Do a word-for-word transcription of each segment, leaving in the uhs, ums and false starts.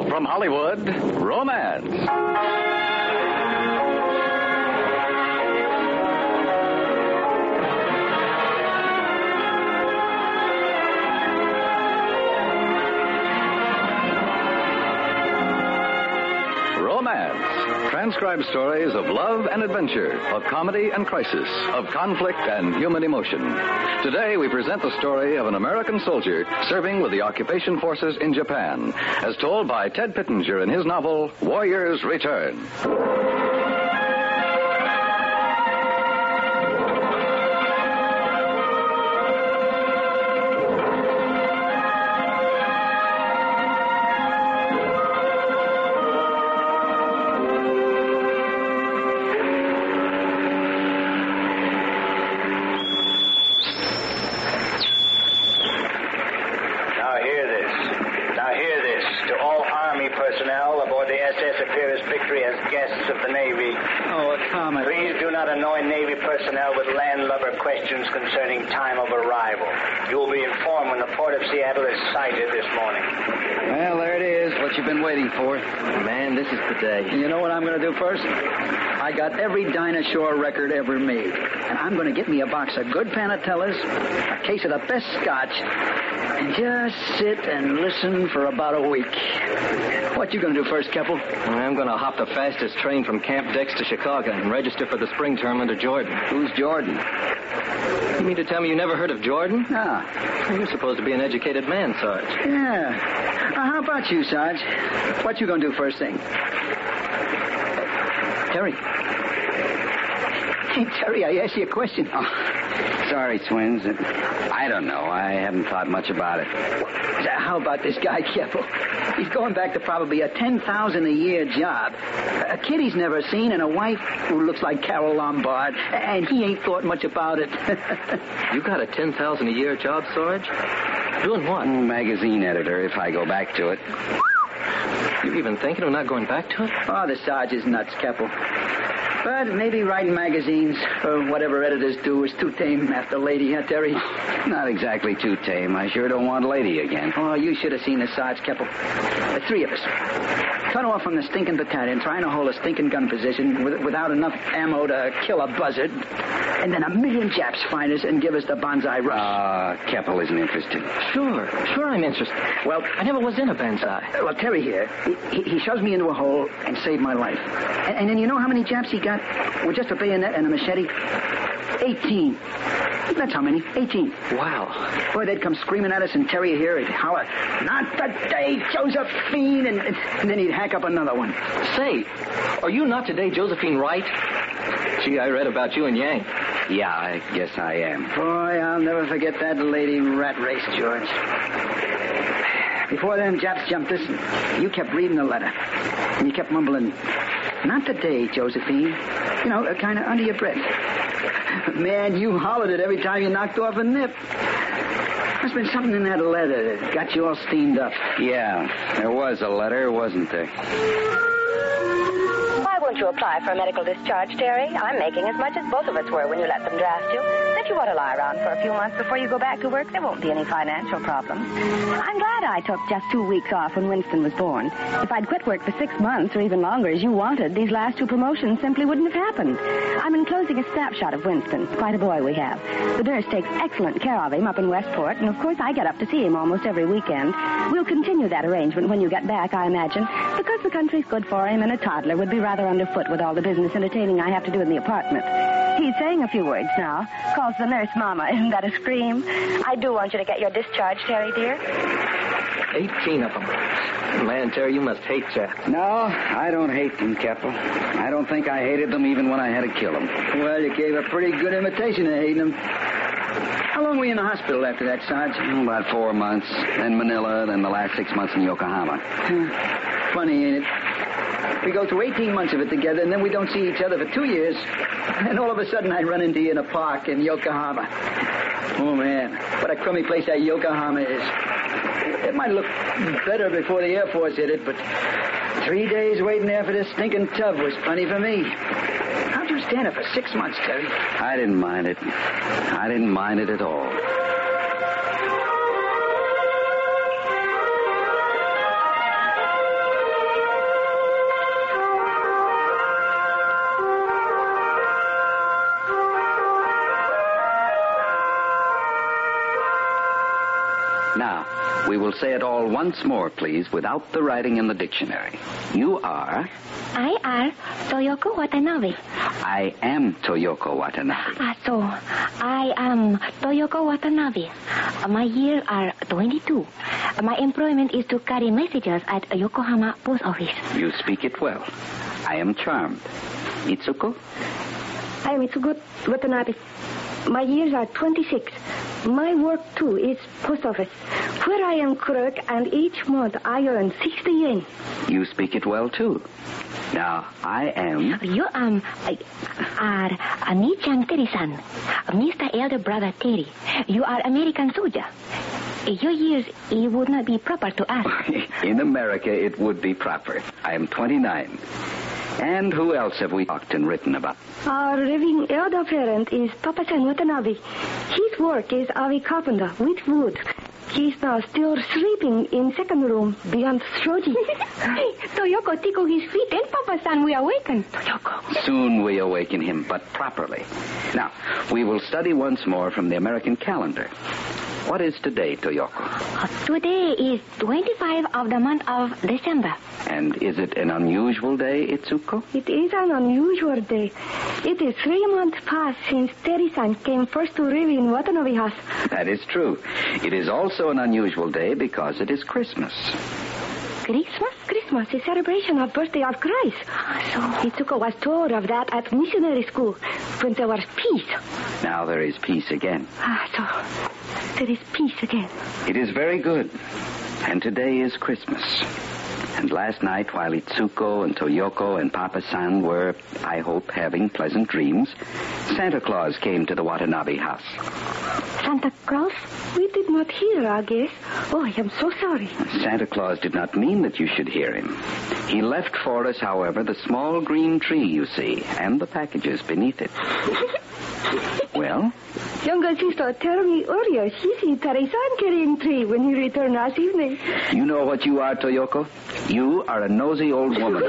From Hollywood, Romance. Romance. Transcribed stories of love and adventure, of comedy and crisis, of conflict and human emotion. Today we present the story of an American soldier serving with the occupation forces in Japan, as told by Ted Pittenger in his novel, Warriors Return. Personnel aboard the S S Appearance Victory as guests of the Navy. Oh, a comet. Please do not annoy Navy personnel with landlubber questions concerning time of arrival. You will be informed when the port of Seattle is sighted this morning. Well, there it is, what you've been waiting for. Man, this is the day. You know what I'm going to do first? I got every dinosaur record ever made. And I'm going to get me a box of good Panatellas, a case of the best scotch, and just sit and listen for about a week. What you going to do first, Keppel? I'm going to hop the fastest train from Camp Dex to Chicago and register for the spring term under Jordan. Who's Jordan? You mean to tell me you never heard of Jordan? No. You're supposed to be an educated man, Sarge. Yeah. Uh, how about you, Sarge? What you going to do first thing? Terry. Hey, Terry, I asked you a question. Oh, sorry, Twins. I don't know. I haven't thought much about it. How about this guy, Keppel? He's going back to probably a ten thousand dollars a year job. A kid he's never seen and a wife who looks like Carol Lombard. And he ain't thought much about it. You got a ten thousand dollars a year job, Sarge? Doing what? Mm, magazine editor, if I go back to it. You're even thinking of not going back to it? Oh, the Sarge is nuts, Keppel. But maybe writing magazines, or whatever editors do, is too tame after Lady, huh, Terry? Not exactly too tame. I sure don't want Lady again. Oh, you should have seen the Sarge, Keppel. The three of us. Cut off from the stinking battalion, trying to hold a stinking gun position with, without enough ammo to kill a buzzard. And then a million Japs find us and give us the banzai rush. Ah, uh, Keppel isn't interested. Sure, sure I'm interested. Well, I never was in a banzai. Well, Terry here, he, he shoves me into a hole and saved my life. And, and then you know how many Japs he got with just a bayonet and a machete? Eighteen. That's how many. Eighteen. Wow. Boy, they'd come screaming at us, and Terry here would holler, "Not today, Josephine!" And, and then he'd hack up another one. Say, are you not today Josephine Wright? Gee, I read about you in Yang. Yeah, I guess I am. Boy, I'll never forget that lady rat race, George. Before them Japs jumped us, you kept reading the letter. And you kept mumbling, "Not today, Josephine." You know, kind of under your breath. Man, you hollered it every time you knocked off a nip. Must have been something in that letter that got you all steamed up. Yeah, there was a letter, wasn't there? Why won't you apply for a medical discharge, Terry? I'm making as much as both of us were when you let them draft you. If you want to lie around for a few months before you go back to work, there won't be any financial problems. I'm glad I took just two weeks off when Winston was born. If I'd quit work for six months or even longer as you wanted, these last two promotions simply wouldn't have happened. I'm enclosing a snapshot of Winston, quite a boy we have. The nurse takes excellent care of him up in Westport, and of course I get up to see him almost every weekend. We'll continue that arrangement when you get back, I imagine, because the country's good for him and a toddler would be rather underfoot with all the business entertaining I have to do in the apartment. He's saying a few words now. Calls the nurse Mama. Isn't that a scream? I do want you to get your discharge, Terry, dear. Eighteen of them. Man, Terry, you must hate Jack. No, I don't hate them, Keppel. I don't think I hated them even when I had to kill them. Well, you gave a pretty good imitation of hating them. How long were you in the hospital after that, Sarge? About four months. Then Manila, then the last six months in Yokohama. Funny, ain't it? We go through eighteen months of it together, and then we don't see each other for two years. And all of a sudden, I run into you in a park in Yokohama. Oh, man, what a crummy place that Yokohama is. It might look better before the Air Force hit it, but three days waiting there for this stinking tub was plenty for me. How'd you stand it for six months, Terry? I didn't mind it. I didn't mind it at all. Now, we will say it all once more, please, without the writing in the dictionary. You are... I are Toyoko Watanabe. I am Toyoko Watanabe. Ah, so, I am Toyoko Watanabe. My years are twenty-two. My employment is to carry messages at Yokohama Post Office. You speak it well. I am charmed. Itsuko? I am Itsuko Watanabe. My years are twenty-six. My work, too, is post office, where I am clerk, and each month I earn sixty yen. You speak it well, too. Now, I am... You um, are Ani-chan Terry-san, Mister Elder Brother Terry. You are American soldier. Your years, it would not be proper to ask. In America, it would be proper. I am twenty-nine. And who else have we talked and written about? Our living elder parent is Papa-san Watanabe. His work is a carpenter with wood. He's now still sleeping in second room beyond Shoji. Toyoko tickle his feet and Papa-san we awaken. Toyoko. Soon we awaken him, but properly. Now, we will study once more from the American calendar. What is today, Toyoko? Uh, today is twenty-fifth of the month of December. And is it an unusual day, Itsuko? It is an unusual day. It is three months past since Terry-san came first to live in Watanabe House. That is true. It is also an unusual day because it is Christmas. Christmas? Christmas is celebration of birthday of Christ. So Itsuko was told of that at missionary school when there was peace. Now there is peace again. Ah, so there is peace again. It is very good. And today is Christmas. And last night, while Itsuko and Toyoko and Papa-san were, I hope, having pleasant dreams, Santa Claus came to the Watanabe house. Santa Claus? We did not hear, I guess. Oh, I am so sorry. Santa Claus did not mean that you should hear him. He left for us, however, the small green tree you see, and the packages beneath it. Well? Younger sister told me earlier she see Terry-san carrying tree when he returned last evening. You know what you are, Toyoko? You are a nosy old woman.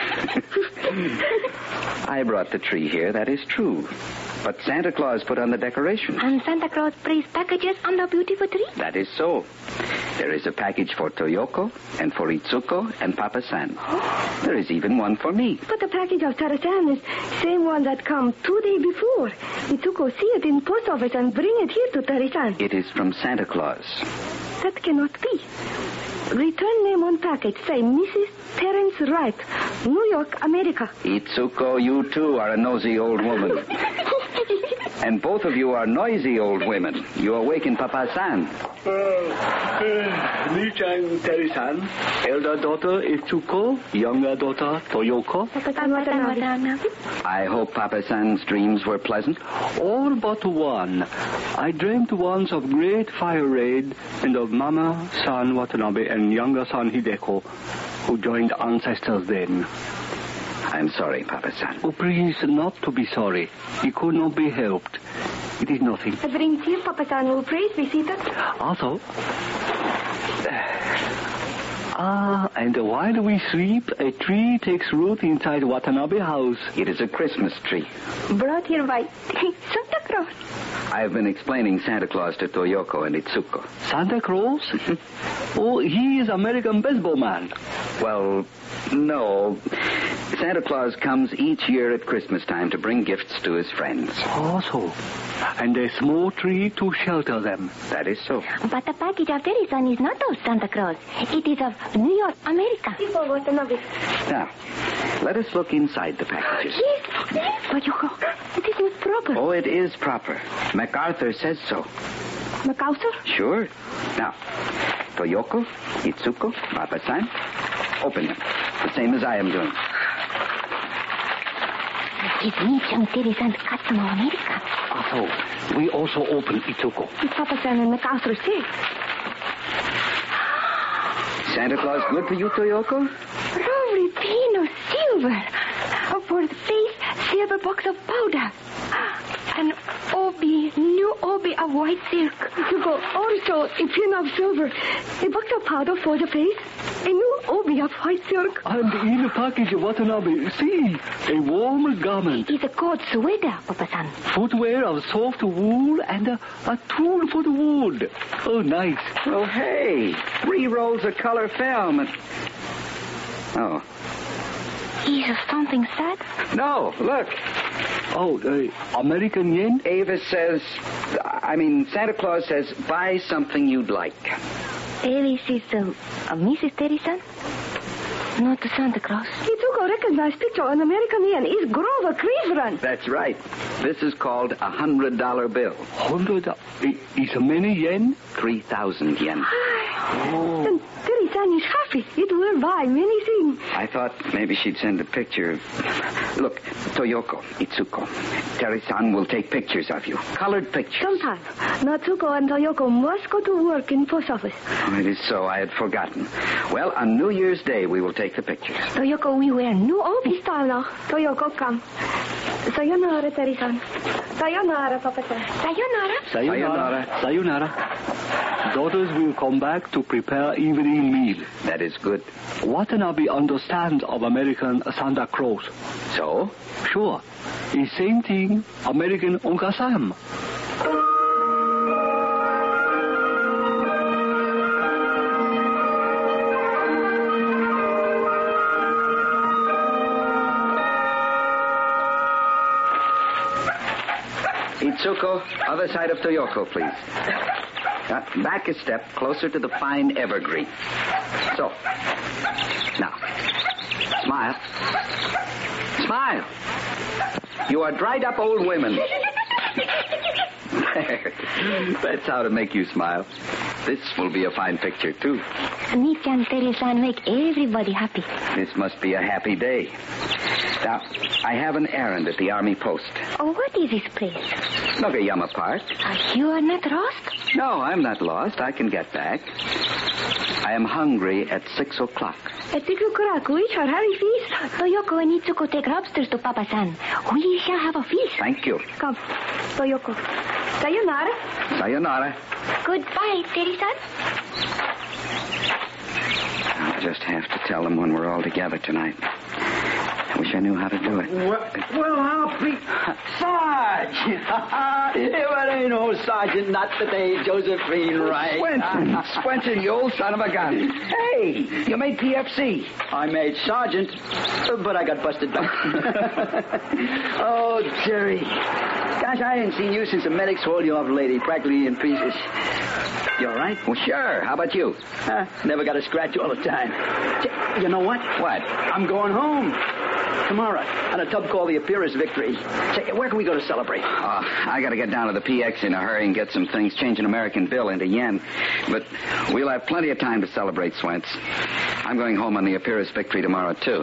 I brought the tree here, that is true. But Santa Claus put on the decorations. And Santa Claus placed packages on the beautiful tree? That is so. There is a package for Toyoko, and for Itsuko, and Papa-san. There is even one for me. But the package of Terry-san is same one that come two days before. Itsuko see it in post office and bring it here to Terry-san. It is from Santa Claus. That cannot be. Return name on package. Say Missus Terence Wright, New York, America. Itsuko, you too are a nosy old woman. And both of you are noisy old women. You awaken Papa-san. Uh, uh, Ni-chan Terry-san, elder daughter Itsuko, younger daughter Toyoko. I hope Papa-san's dreams were pleasant. All but one. I dreamt once of great fire raid and of Mama, son Watanabe, and younger son Hideko, who joined ancestors then. I'm sorry, Papa-san. Oh, please, not to be sorry. It could not be helped. It is nothing. I bring tea, Papa-san. Will please be seated? Also... Ah, and while we sleep, a tree takes root inside Watanabe house. It is a Christmas tree. Brought here by Santa Claus. I've been explaining Santa Claus to Toyoko and Itsuko. Santa Claus? Oh, he is American baseball man. Well, no. Santa Claus comes each year at Christmas time to bring gifts to his friends. Oh, so. And a small tree to shelter them. That is so. But the package of Terry-san is not of Santa Claus. It is of New York, America. Now, let us look inside the packages. Yes, yes. But you go. It is not proper. Oh, it is proper. MacArthur says so. MacArthur? Sure. Now, Toyoko, Itsuko, Papa-san, open them. The same as I am doing. It is Ni-chan Terry-san's custom of America. So, we also open Itsuko. It's Papa-san and MacArthur say. Santa Claus good to you, Toyoko? Lovely tin of silver. For the face, silver box of powder. An Obi new obi of white silk. You go also a pin of silver, a box of powder for the face, a new obi of white silk. And in the package of Watanabe, see, a warm garment. It's a coat sweater, Papa-san. Footwear of soft wool and a, a tool for the wood. Oh, nice. Oh, hey, three rolls of color film. And... Oh. Is something sad? No, look. Oh, uh, American yen? Ava says, I mean, Santa Claus says, buy something you'd like. Alice is uh, uh, Missus Terry-san? Not the Santa Claus. Itsuko recognized picture on American yen is Grover Cleveland. That's right. This is called a hundred dollar bill. Hundred? Uh, is a many yen? Three thousand yen. Oh. Then Terry-san is happy. It will buy many things. I thought maybe she'd send a picture. Look, Toyoko, Itsuko, Terry-san will take pictures of you. Colored pictures. Sometime, Natsuko and Toyoko must go to work in post office. Oh, it is so. I had forgotten. Well, on New Year's Day, we will take the pictures. Toyoko, we wear new obi style now. Toyoko, come. Sayonara, Terry-san. Sayonara, Papa-san. Sayonara. Sayonara. Sayonara. Daughters will come back to prepare evening meal. That is good. Watanabe understands of American Santa Claus. So? Sure. It's same thing, American Uncle Sam. Itsuko, other side of Toyoko, please. Uh, back a step, closer to the fine evergreen. So. Now. Smile. Smile. You are dried up old women. That's how to make you smile. This will be a fine picture, too. Nick and Terry-san make everybody happy. This must be a happy day. Now, I have an errand at the Army post. Oh, what is this place? Nogayama Park. Uh, you are not lost? No, I'm not lost. I can get back. I am hungry at six o'clock. At six o'clock, we shall have a feast. Toyoko and Itsuko take lobsters to Papa-san. We shall have a feast. Thank you. Come, Toyoko. Sayonara. Sayonara. Goodbye, Terry-san. I'll just have to tell them when we're all together tonight. I wish I knew how to do it. Well, well I'll be... Sarge! Well, ain't no Sergeant, not today, Josephine Wright. Swenson, Swenson, you old son of a gun. Hey, you made P F C. I made Sergeant, but I got busted back. Oh, Jerry. Gosh, I ain't seen you since the medics hauled you off, lady, practically in pieces. You all right? Well, sure. How about you? Huh? Never got a scratch all the time. J- you know what? What? I'm going home. Tomorrow, on a tub called the Epirus Victory. Say, where can we go to celebrate? Uh, I got to get down to the P X in a hurry and get some things, change an American bill into yen. But we'll have plenty of time to celebrate, Swents. I'm going home on the Epirus Victory tomorrow, too.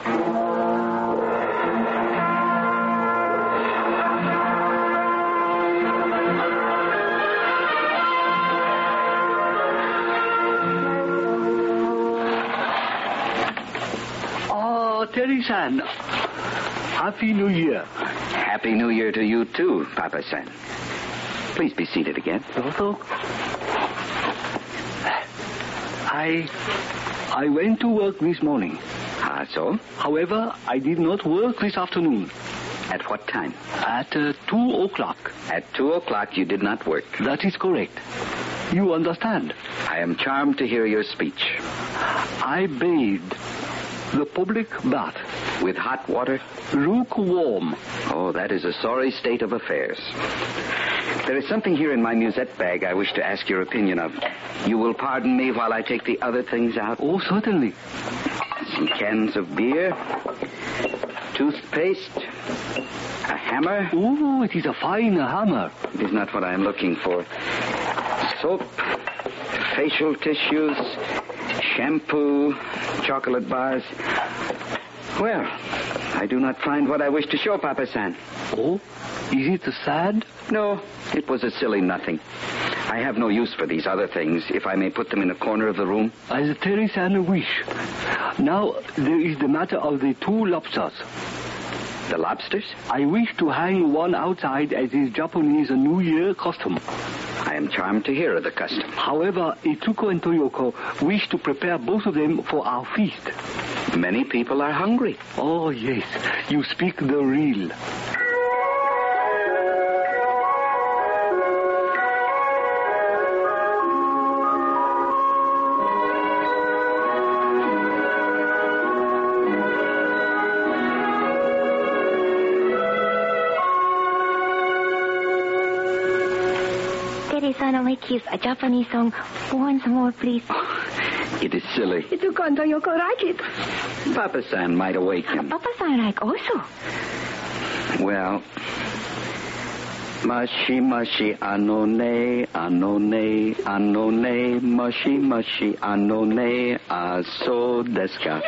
Terry-san, Happy New Year. Happy New Year to you, too, Papa-san. Please be seated again. Also, I... I went to work this morning. Ah, so? However, I did not work this afternoon. At what time? At uh, two o'clock. At two o'clock you did not work. That is correct. You understand? I am charmed to hear your speech. I bathed the public bath. With hot water? Lukewarm. Oh, that is a sorry state of affairs. There is something here in my musette bag I wish to ask your opinion of. You will pardon me while I take the other things out? Oh, certainly. Some cans of beer, toothpaste, a hammer. Oh, it is a fine hammer. It is not what I am looking for. Soap, facial tissues, shampoo, chocolate bars. Well, I do not find what I wish to show, Papa-san. Oh? Is it sad? No, it was a silly nothing. I have no use for these other things, if I may put them in a corner of the room. As Terry-san wish. Now, there is the matter of the two lobsters. The lobsters? I wish to hang one outside as is Japanese New Year custom. I am charmed to hear of the custom. However, Itsuko and Toyoko wish to prepare both of them for our feast. Many people are hungry. Oh, yes. You speak the real. Terry-san, I'll make you a Japanese song once more, please. It is silly. Itsuko and Toyoko like it. Papa-san might awaken. Papa-san like also. Well, mashi mashi anone, anone, anone, mashi mashi anone, aso desu ka.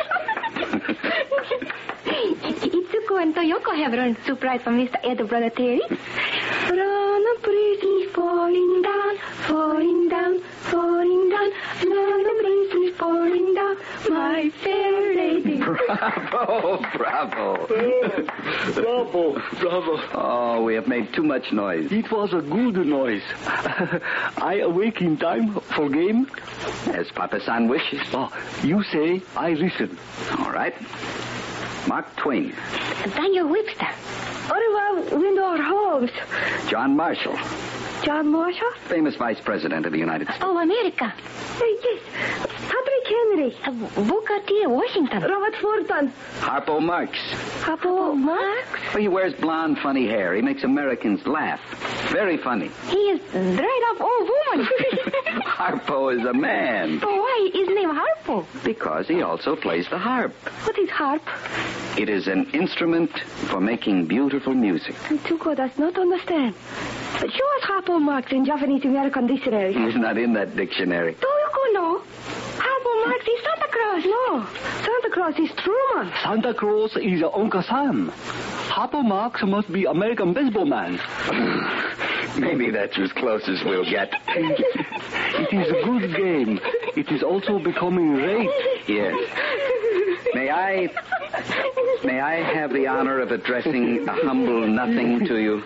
Itsuko and Toyoko have run surprise from Mister Ed, brother Terry. Run a breeze falling down, falling down, falling down. Run a breeze falling down, my fair lady. Bravo, bravo. Bravo, bravo. Oh, we have made too much noise. It was a good noise. I awake in time for game? As Papa-san wishes. Oh, you say, I listen. All right. Mark Twain. Daniel Webster. Oliver Wendell Holmes. John Marshall. John Marshall? Famous Vice President of the United States. Oh, America. Hey, yes. Patrick Henry. Uh, Booker T. Washington. Robert Fulton. Harpo Marx. Harpo Marx? Well, he wears blonde, funny hair. He makes Americans laugh. Very funny. He is dried up old woman. Harpo is a man. But why is name Harpo? Because he also plays the harp. What is harp? It is an instrument for making beautiful music. Itsuko does not understand. But show us Harpo Marx in Japanese American Dictionary. He's not in that dictionary. Toyoko, no. Harpo Marx is Santa Claus. No. Santa Claus is Truman. Santa Claus is Uncle Sam. Harpo Marx must be American baseball man. Maybe that's as close as we'll get. It is a good game. It is also becoming late. Yes. May I... May I have the honor of addressing a humble nothing to you?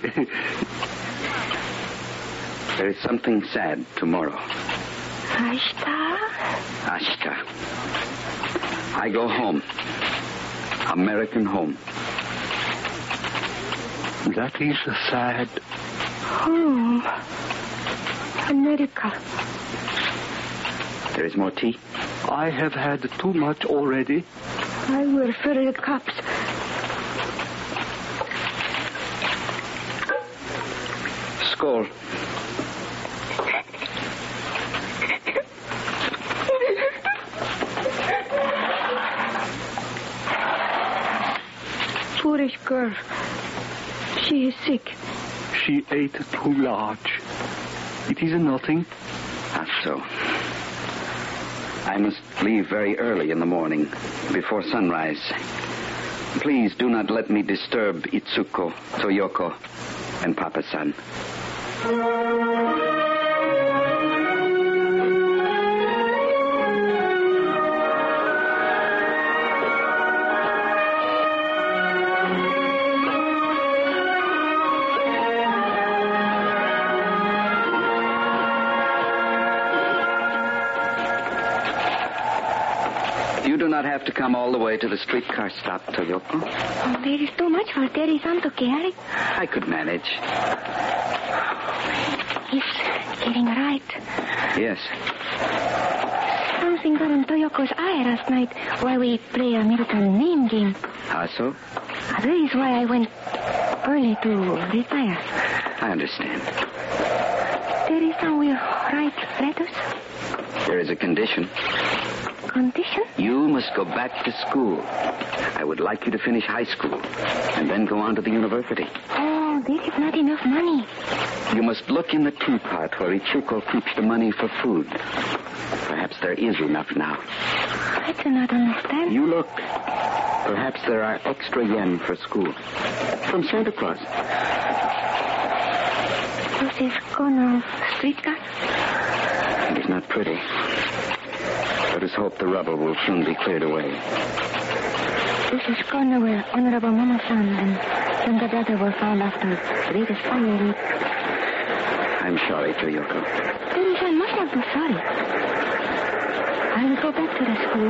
There is something sad tomorrow. Ashita? Ashita. I go home. American home. That is sad. Home. America. There is more tea? I have had too much already. I will fill the cups. Skål. Foolish girl. She is sick. She ate too large. It is nothing. Not so. I must leave very early in the morning, before sunrise. Please do not let me disturb Itsuko, Toyoko, and Papa-san. You do not have to come all the way to the streetcar stop, Toyoko. Oh, there is too much for Terry-san to carry. I could manage. It's getting right. Yes. Something got in Toyoko's eye last night while we play a little name game. Ah, so? That is why I went early to retire. I understand. Terry-san will write letters. There is a condition. Condition? You must go back to school. I would like you to finish high school and then go on to the university. Oh, there is not enough money. You must look in the teapot where Ichuko keeps the money for food. Perhaps there is enough now. I do not understand. You look. Perhaps there are extra yen for school. From Santa Claus. This is corner streetcar? It is not pretty. Let us hope the rubble will soon be cleared away. This is corner where Honorable Mama-san and younger brother were found after the greatest fire raid. I'm sorry, Toyoko. Terry-san must not be sorry. I will go back to the school.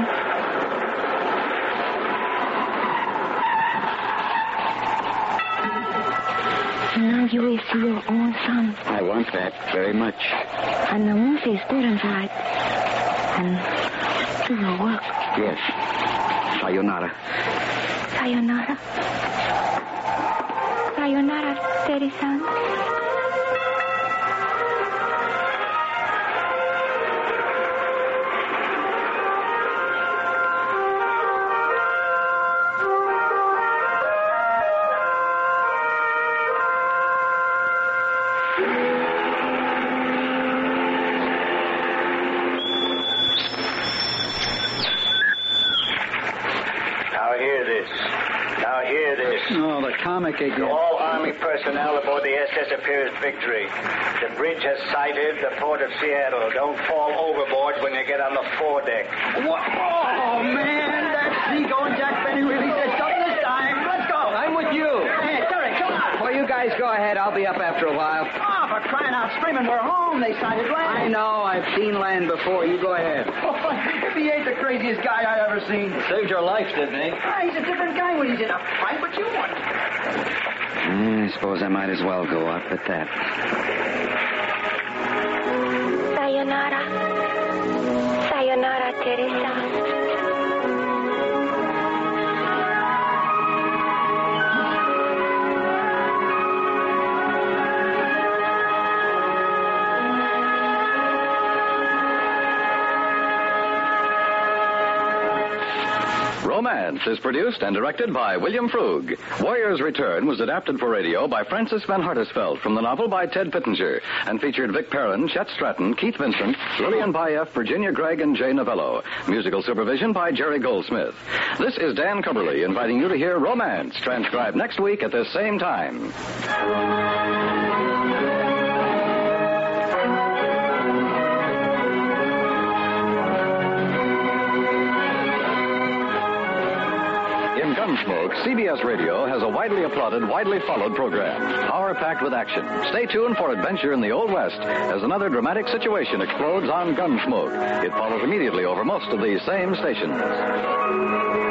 And now you will see your own son. I want that very much. And the moon says parents right. And do your work. Yes. Sayonara. Sayonara. Sayonara, Terry-san. Comic again. To all Army personnel aboard the S S Appears Victory. The bridge has sighted the port of Seattle. Don't fall overboard when you get on the foredeck. What? Oh, man, that's Seago and Jack Benny really said something this time. Let's go. I'm with you. Hey, Terry, come on. Well, you guys go ahead. I'll be up after a while. Oh, for crying out screaming, we're home. They sighted land. I know. I've seen land before. You go ahead. Oh, if he ain't the craziest guy I ever seen. Saved your life, didn't he? Ah, he's a different guy when he's in a fight, but you wouldn't. Mm, I suppose I might as well go up at that. Sayonara. Sayonara, Teresa. Romance is produced and directed by William Frug. Warrior's Return was adapted for radio by Francis Van Hartesveld from the novel by Ted Pittenger and featured Vic Perrin, Chet Stratton, Keith Vincent, Lillian Baeff, Virginia Gregg, and Jay Novello. Musical supervision by Jerry Goldsmith. This is Dan Cumberly inviting you to hear Romance, transcribed next week at this same time. Gunsmoke, C B S Radio has a widely applauded, widely followed program. Power-packed with action. Stay tuned for adventure in the Old West as another dramatic situation explodes on Gunsmoke. It follows immediately over most of these same stations.